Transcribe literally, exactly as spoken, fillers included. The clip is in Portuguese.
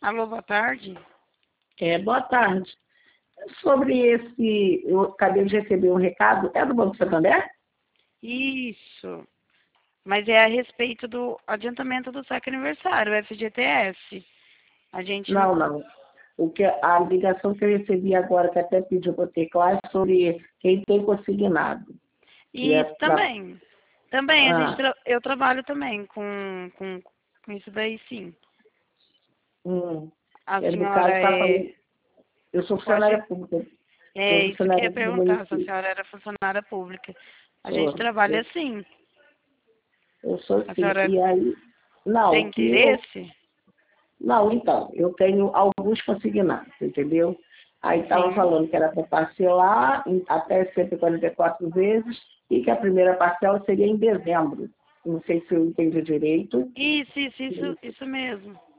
Alô, boa tarde. É, boa tarde. Sobre esse, eu acabei de receber um recado, é do Banco Santander? Isso. Mas é a respeito do adiantamento do saque aniversário, o F G T S. A gente Não, não. O que, a ligação que eu recebi agora, que até pediu para ter classe, sobre quem tem consignado. Que é Isso pra- também. Também, a gente ah, tra- eu trabalho também com, com, com isso daí, sim. hum, A é, no senhora caso, está é... falando, eu sou Pode... funcionária pública, sou É isso que eu funcionária ia do perguntar, se a município. senhora era funcionária pública. A gente Sou, trabalha eu, assim. eu sou A sim. senhora E aí, tem não, que eu, interesse? não, então, eu tenho alguns consignados, entendeu? Aí estava Sim. falando que era para parcelar em até cento e quarenta e quatro vezes e que a primeira parcela seria em dezembro. Não sei se eu entendi direito. Isso, isso, isso, isso mesmo.